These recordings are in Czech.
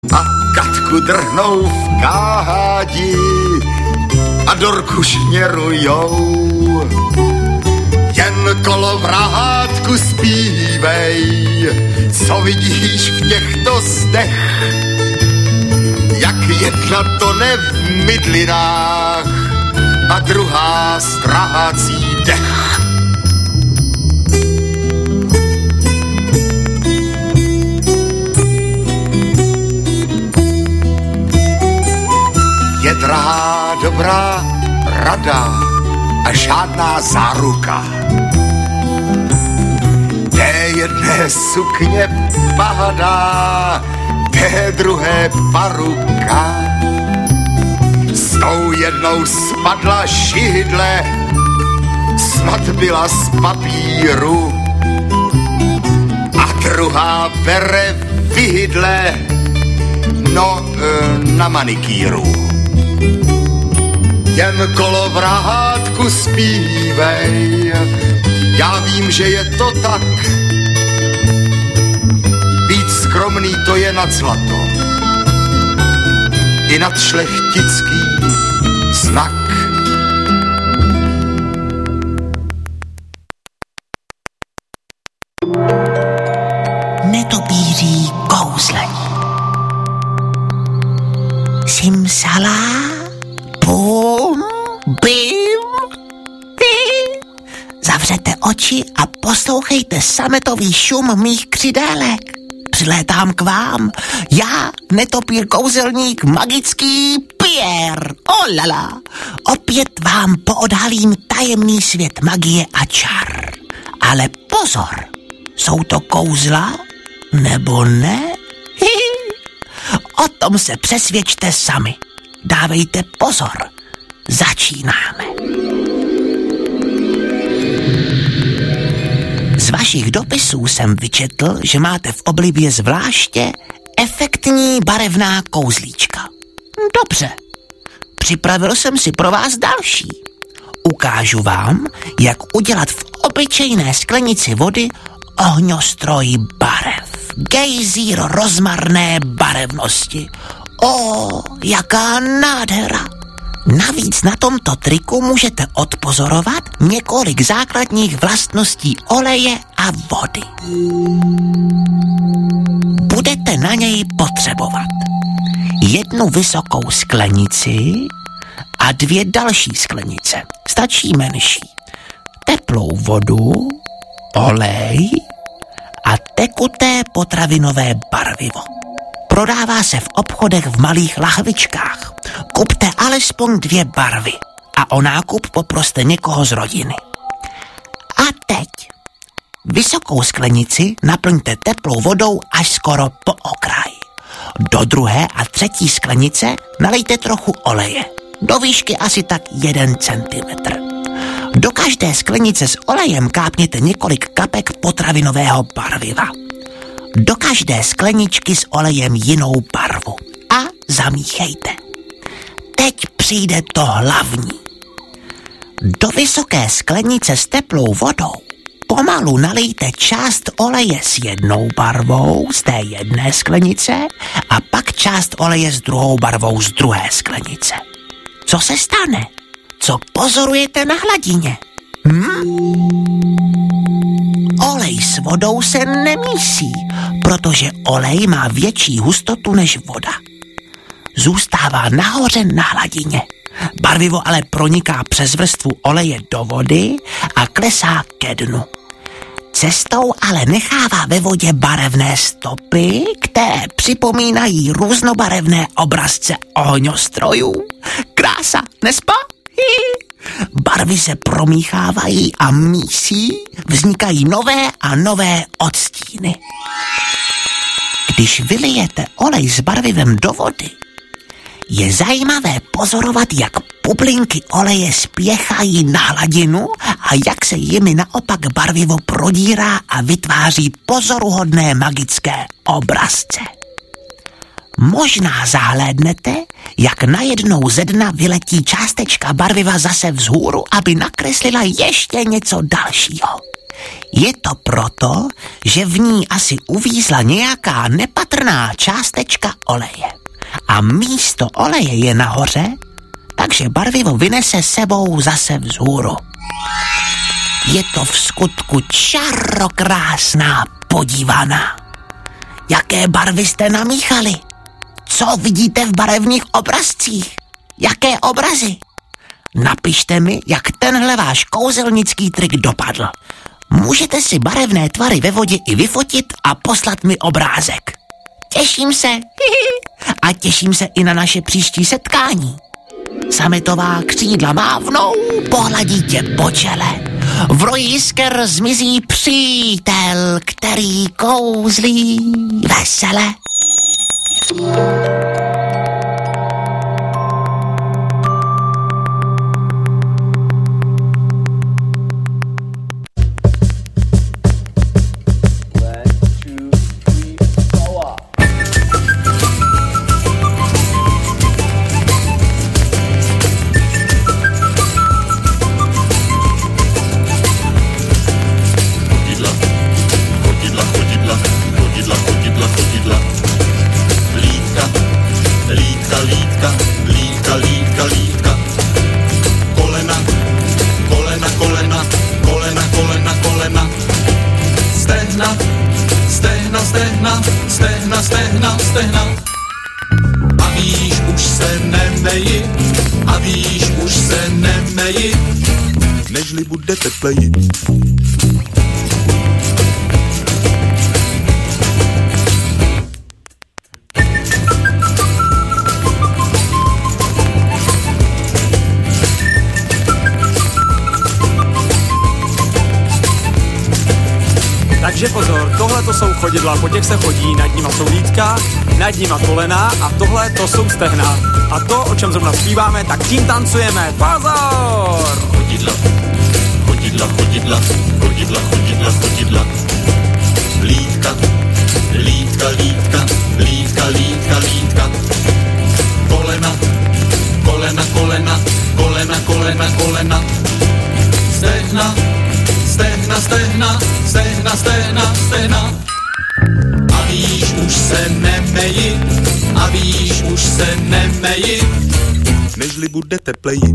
a Katku drhnou v kádi a Dorku šněrujou. Jen kolovrátku zpívej, co vidíš v těchto zdech, jak jedna tone v mydlinách a druhá ztrácí dech. Je drahá dobrá rada a žádná záruka. Té jedné sukně padá, té druhé paruka. S tou jednou spadla židle, snad byla z papíru, a druhá bere vidle, no na manikíru. Jen kolovrátku zpívej, já vím, že je to tak. Být skromný to je nad zlato i nad šlechtický znak. Netopíří kouzlení. Simsalá, bum, bim, hi. Zavřete oči a poslouchejte sametový šum mých křidélek. Přilétám k vám, já, netopír kouzelník, magický Pierre. Olala, opět vám poodhalím tajemný svět magie a čar. Ale pozor, jsou to kouzla nebo ne? O tom se přesvědčte sami. Dávejte pozor, začínáme. Z vašich dopisů jsem vyčetl, že máte v oblibě zvláště efektní barevná kouzlíčka. Dobře, připravil jsem si pro vás další. Ukážu vám, jak udělat v obyčejné sklenici vody ohňostroj barev. Gejzír rozmarné barevnosti. Jaká nádhera! Navíc na tomto triku můžete odpozorovat několik základních vlastností oleje a vody. Budete na něj potřebovat jednu vysokou sklenici a 2 další sklenice. Stačí menší. Teplou vodu, olej a tekuté potravinové barvivo. Prodává se v obchodech v malých lahvičkách. Kupte alespoň 2 barvy a o nákup poproste někoho z rodiny. A teď vysokou sklenici naplňte teplou vodou až skoro po okraj. Do 2. a 3. sklenice nalejte trochu oleje. Do výšky asi tak 1 centimetr. Do každé sklenice s olejem kápněte několik kapek potravinového barviva. Do každé skleničky s olejem jinou barvu a zamíchejte. Teď přijde to hlavní. Do vysoké sklenice s teplou vodou pomalu nalijte část oleje s jednou barvou z té jedné sklenice a pak část oleje s druhou barvou z druhé sklenice. Co se stane? Co pozorujete na hladině? Olej s vodou se nemísí, protože olej má větší hustotu než voda. Zůstává nahoře na hladině. Barvivo ale proniká přes vrstvu oleje do vody a klesá ke dnu. Cestou ale nechává ve vodě barevné stopy, které připomínají různobarevné obrazce ohňostrojů. Krása, nespa? Barvy se promíchávají a mísí, vznikají nové a nové odstíny. Když vylijete olej s barvivem do vody, je zajímavé pozorovat, jak bublinky oleje spěchají na hladinu a jak se jimi naopak barvivo prodírá a vytváří pozoruhodné magické obrazce. Možná zahlédnete, jak najednou ze dna vyletí částečka barviva zase vzhůru, aby nakreslila ještě něco dalšího. Je to proto, že v ní asi uvízla nějaká nepatrná částečka oleje. A místo oleje je nahoře, takže barvivo vynese sebou zase vzhůru. Je to v skutku čarokrásná podívaná. Jaké barvy jste namíchali? Co vidíte v barevných obrazcích? Jaké obrazy? Napište mi, jak tenhle váš kouzelnický trik dopadl. Můžete si barevné tvary ve vodě i vyfotit a poslat mi obrázek. Těším se. A těším se i na naše příští setkání. Sametová křídla mávnou, pohladí tě po čele. V roji jisker zmizí přítel, který kouzlí vesele. Stehna. A víš, už se nemeji, a víš, už se nemeji, nežli bude tepleji. Takže pozor, tohle to jsou chodidla, po těch se chodí, nad nima jsou lítka, nad nima kolena a tohle to jsou stehna. A to, o čem zrovna zpíváme, tak tím tancujeme. Pozor! Chodidla, chodidla, chodidla, chodidla, chodidla, chodidla. Lítka, lítka, lítka, lítka, lítka, lítka. Kolena, kolena, kolena, kolena, kolena, kolena. Stehna, stehna, stehna, stehna, stehna, stehna. A víš, už se nemeji, a víš, už se nemeji, nežli bude tepleji.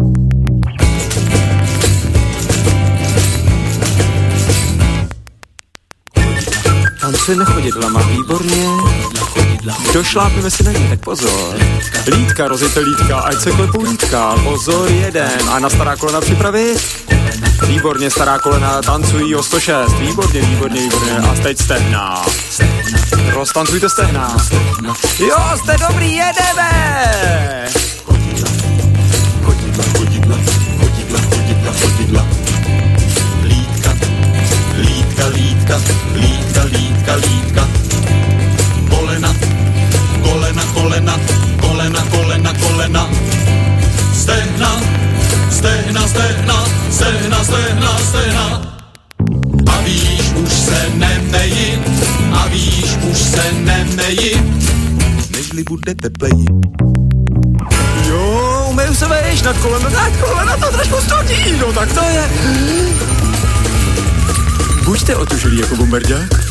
Tancujeme chodidlama, výborně. Došlápneme si na ně, tak pozor. Lítka, rozjeďte lítka, ať se klepou lítka. Pozor, jeden. A na stará kolena připravit. Výborně, stará kolena tancují o 106. Výborně, výborně, výborně. A teď stehna. Roztancujte stehna. Jo, jste dobrý, jedeme! Chodidla, chodidla, chodidla, chodidla, chodidla. Lítka, lítka, lítka, lítka, lítka, lítka. Kolena, kolena, kolena, kolena, kolena, kolena. Stehna, stehna, stehna, stehna, stehna, stehna. A víš, už se nemeji, a víš, už se nemeji, nežli bude tepleji. Jo, umeju se vejš nad kolena to trošku studí, no tak to je. Buďte otužilí jako bombardák.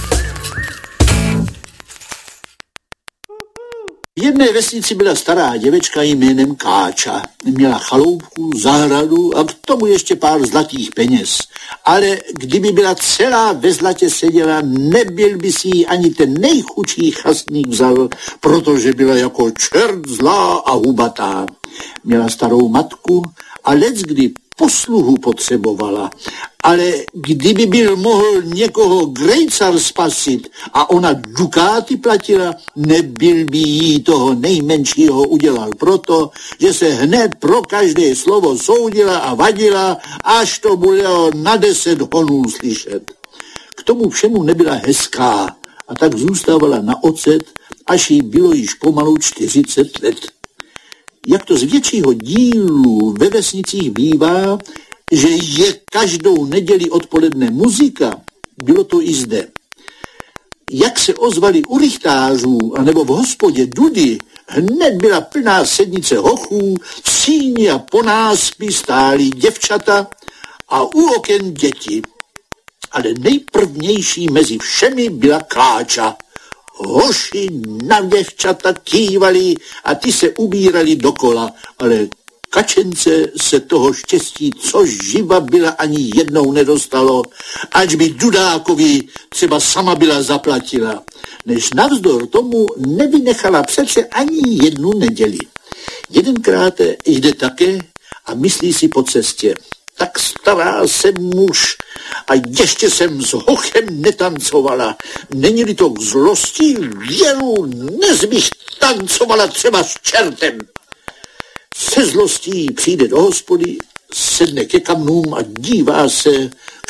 V jedné vesnici byla stará děvečka jménem Káča. Měla chaloupku, zahradu a k tomu ještě pár zlatých peněz. Ale kdyby byla celá ve zlatě seděla, nebyl by si ji ani ten nejchudší chastník vzal, protože byla jako čert zlá a hubatá. Měla starou matku a leckdy posluhu potřebovala, ale kdyby byl mohl někoho grejcar spasit a ona dukáty platila, nebyl by jí toho nejmenšího udělal proto, že se hned pro každé slovo soudila a vadila, až to bylo na 10 honů slyšet. K tomu všemu nebyla hezká a tak zůstávala na ocet, až jí bylo již pomalu 40 let. Jak to z většího dílu ve vesnicích bývá, že je každou neděli odpoledne muzika, bylo to i zde. Jak se ozvali u rychtářů anebo v hospodě dudy, hned byla plná sednice hochů, v síni a po náspí stály děvčata a u oken děti. ale nejprvnější mezi všemi byla Káča. Hoši na děvčata kývali a ty se ubírali dokola, ale Kačence se toho štěstí, co živa byla, ani jednou nedostalo, ať by Dudákovi třeba sama byla zaplatila, než navzdor tomu nevynechala přece ani jednu neděli. Jedenkrát jde také a myslí si po cestě: tak stará jsem muž a ještě jsem s hochem netancovala. Není-li to k zlosti, věru, nezbych tancovala třeba s čertem. Se zlostí přijde do hospody, sedne ke kamnům a dívá se,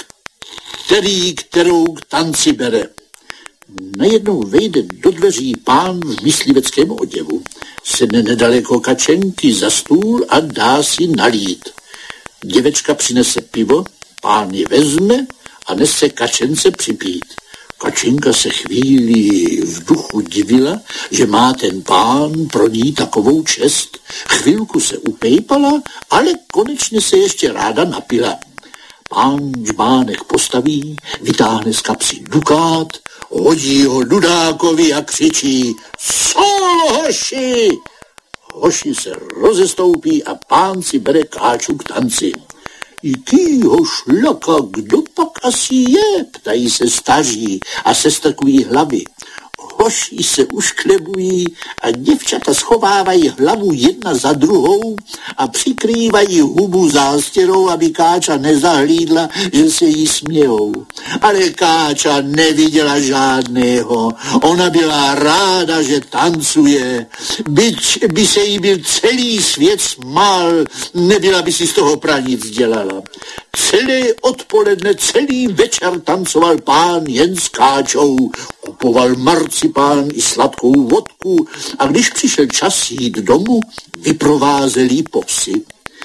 kterou k tanci bere. Najednou vejde do dveří pán v mysliveckém oděvu. Sedne nedaleko Kačenky za stůl a dá si nalít. Děvečka přinese pivo, pán je vezme a nese Kačence připít. Kačenka se chvíli v duchu divila, že má ten pán pro ní takovou čest. Chvilku se upejpala, ale konečně se ještě ráda napila. Pán žbánek postaví, vytáhne z kapsy dukát, hodí ho Dudákovi a křičí: Solo, hoši! Hoši se rozestoupí a pán si bere Káču k tanci. Jakýho šlaka, kdo pak asi je? Ptají se staří a sestrkují hlavy. Hoši se ušklebují a děvčata schovávají hlavu jedna za druhou a přikrývají hubu zástěrou, aby Káča nezahlídla, že se jí smějou. Ale Káča neviděla žádného. Ona byla ráda, že tancuje. Byť by se jí byl celý svět smál, nebyla by si z toho pranic dělala. Celé odpoledne, celý večer tancoval pán jen s Káčou. Kupoval marcipán i sladkou vodku a když přišel čas jít domů, vyprovázeli po vsi.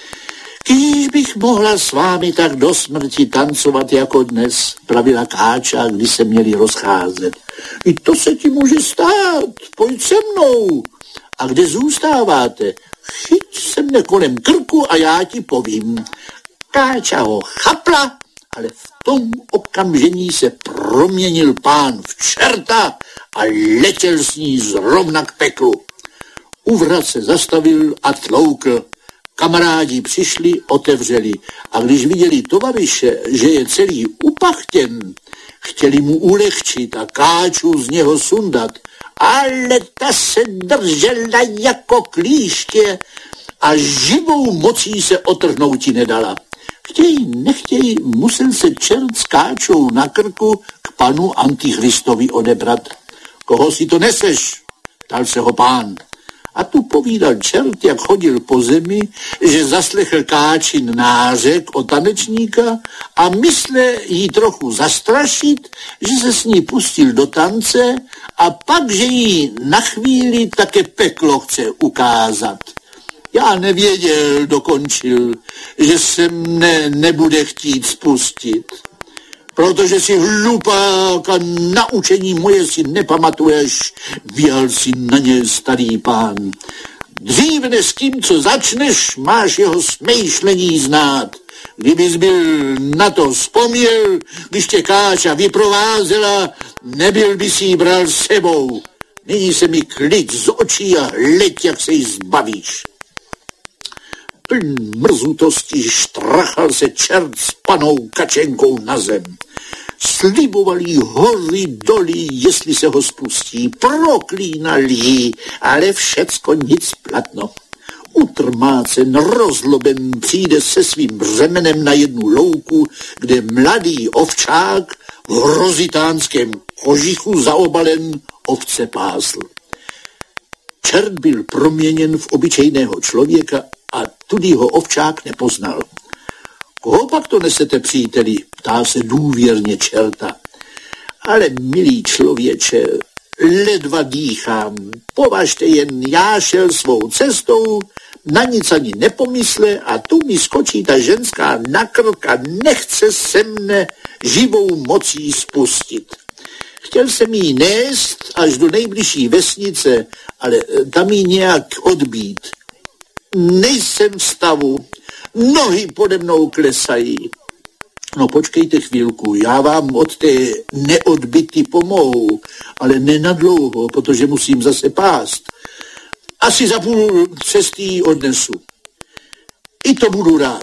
Když bych mohla s vámi tak do smrti tancovat jako dnes, pravila Káča, když se měli rozcházet. I to se ti může stát, pojď se mnou. A kde zůstáváte? Chyť se mne kolem krku a já ti povím. Káča ho chapla, ale v tom okamžení se proměnil pán v čerta a letěl s ní zrovna k peklu. U vrat se zastavil a tloukl. Kamarádi přišli, otevřeli a když viděli tovaryše, že je celý upachtěn, chtěli mu ulehčit a Káču z něho sundat, ale ta se držela jako klíště a živou mocí se otrhnouti nedala. Chtějí, nechtějí, musel se čert s Káčou na krku k panu Antichristovi odebrat. Koho si to neseš? Ptal se ho pán. A tu povídal čert, jak chodil po zemi, že zaslechl Káčin nářek o tanečníka a mysle jí trochu zastrašit, že se s ní pustil do tance a pak, že jí na chvíli také peklo chce ukázat. Já nevěděl, dokončil, že se mne nebude chtít spustit. Protože si hlupák a naučení moje si nepamatuješ, vyjal si na ně starý pán. Dřív než s tím, co začneš, máš jeho smýšlení znát. Kdybys byl na to vzpomněl, když tě Káča vyprovázela, nebyl by si ji bral s sebou. Nyní se mi klid z očí a hleď, jak se jí zbavíš. Pln mrzutosti štrachal se čert s panou Kačenkou na zem. Sliboval jí hory doly, jestli se ho spustí, proklínal jí, ale všecko nic platno. Utrmácen, rozloben přijde se svým břemenem na jednu louku, kde mladý ovčák v rozitánském kožichu zaobalen ovce pásl. Čert byl proměněn v obyčejného člověka a tudy ho ovčák nepoznal. Koho pak to nesete, příteli? Ptá se důvěrně čerta. Ale milý člověče, ledva dýchám. Považte jen, já šel svou cestou, na nic ani nepomysle a tu mi skočí ta ženská na krk a nechce se mne živou mocí spustit. Chtěl jsem jí nést až do nejbližší vesnice, ale tam jí nějak odbít. Nejsem v stavu, nohy pode mnou klesají. No počkejte chvílku, já vám od té neodbyty pomohu, ale nenadlouho, protože musím zase pást. Asi za půl cesty odnesu. I to budu rád.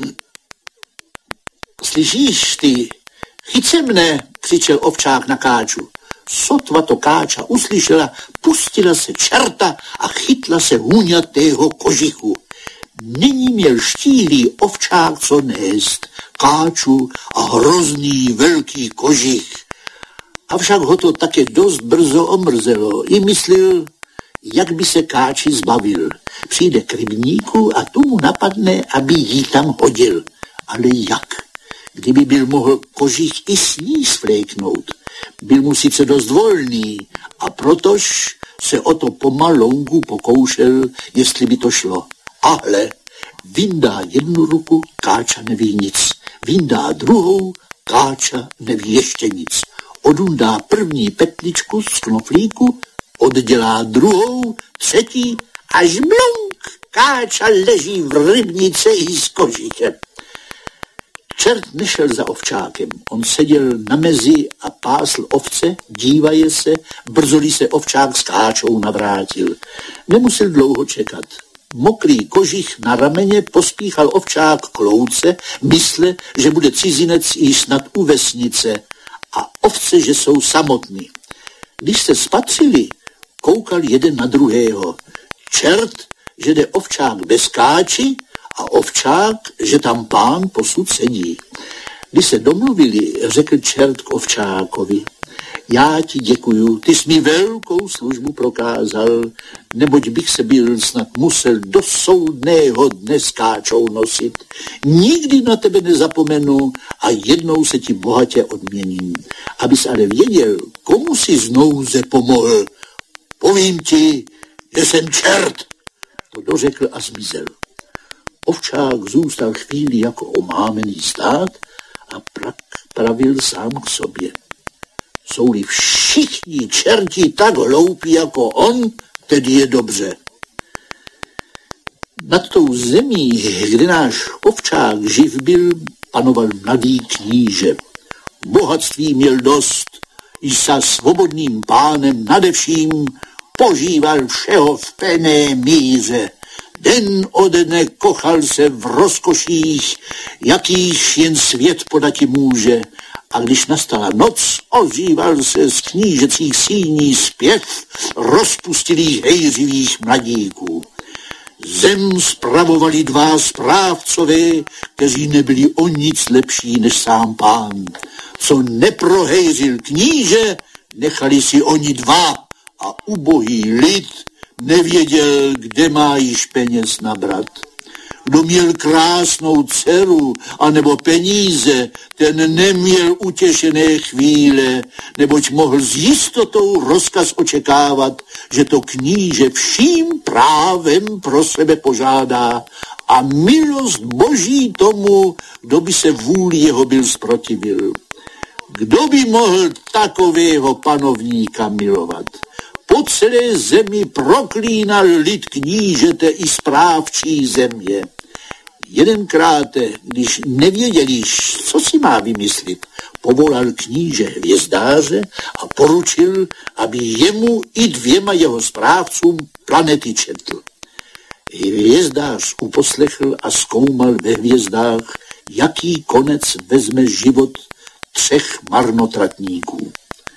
Slyšíš ty? Chyť se mne, křičel ovčák na Káču. Sotva to Káča uslyšela, pustila se čerta a chytla se hůňatého kožichu. Nyní měl štíhlý ovčák co nést, Káču a hrozný velký kožich. Avšak ho to také dost brzo omrzelo. I myslel, jak by se Káči zbavil. Přijde k rybníku a tu mu napadne, aby jí tam hodil. Ale jak? Kdyby byl mohl kožich i s ní svléknout. Byl mu sice dost volný a protož se o to pomalonku pokoušel, jestli by to šlo. Ale vyndá jednu ruku, Káča neví nic. Vyndá druhou, Káča neví ještě nic. Odundá první petličku z knoflíku, oddělá druhou, třetí, až blunk, Káča leží v rybnici i s kožichem. Čert nešel za ovčákem, on seděl na mezi a pásl ovce, dívaje se, brzoli se ovčák s Káčou navrátil. Nemusel dlouho čekat. Mokrý kožich na rameně pospíchal ovčák k louce, mysle, že bude cizinec již snad u vesnice a ovce, že jsou samotní. Když se spatřili, koukal jeden na druhého. Čert, že jde ovčák bez Káči a ovčák, že tam pán posud sedí. Když se domluvili, řekl čert k ovčákovi. Já ti děkuju, ty jsi mi velkou službu prokázal, neboť bych se byl snad musel do soudného dne s Káčou nosit. Nikdy na tebe nezapomenu a jednou se ti bohatě odměním. Abys ale věděl, komu si z nouze pomohl. Povím ti, že jsem čert. To dořekl a zmizel. Ovčák zůstal chvíli jako omámený stát a pravil sám k sobě. Jsou-li všichni čerti tak hloupí jako on, tedy je dobře. Nad tou zemí, kde náš ovčák živ byl, panoval mladý kníže. Bohatství měl dost, i sa svobodným pánem nadevším požíval všeho v plné míře. Den ode dne kochal se v rozkoších, jakýž jen svět podati může. A když nastala noc, ozýval se z knížecích síní zpěv rozpustilých hejřivých mladíků. Zem spravovali dva správcové, kteří nebyli o nic lepší než sám pán. Co neprohejřil kníže, nechali si oni dva a ubohý lid nevěděl, kde má již peněz nabrat. Kdo měl krásnou dceru anebo peníze, ten neměl utěšené chvíle, neboť mohl s jistotou rozkaz očekávat, že to kníže vším právem pro sebe požádá a milost Boží tomu, kdo by se vůli jeho byl zprotivil. Kdo by mohl takového panovníka milovat? Po celé zemi proklínal lid knížete i správčí země. Jedenkrát, když nevěděli, co si má vymyslit, povolal kníže hvězdáře a poručil, aby jemu i dvěma jeho správcům planety četl. Hvězdář uposlechl a zkoumal ve hvězdách, jaký konec vezme život 3 marnotratníků.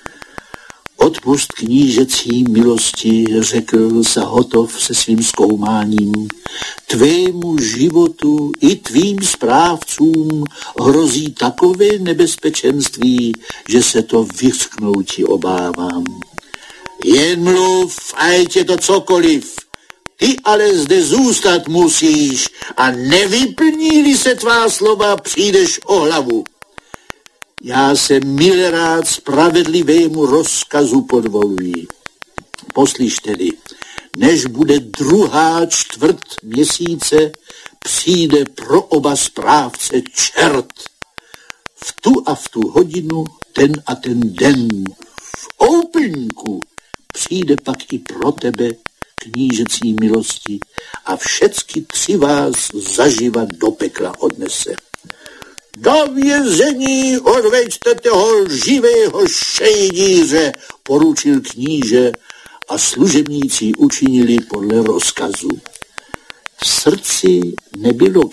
Odpust knížecí milosti, řekl Sahotov se svým zkoumáním. Tvému životu i tvým správcům hrozí takové nebezpečenství, že se to vyřknouti obávám. Jen mluv, ať je to cokoliv. Ty ale zde zůstat musíš a nevyplní-li se tvá slova, přijdeš o hlavu. Já se mile rád spravedlivému rozkazu podvoluji. Poslyš tedy, než bude 2. čtvrt měsíce, přijde pro oba správce čert. V tu a v tu hodinu, ten a ten den, v úplňku, přijde pak i pro tebe knížecí milosti a všecky 3 vás zaživa do pekla odnese. Do vězení odveďte toho živého šejdíře, poručil kníže a služebníci učinili podle rozkazu. V srdci nebylo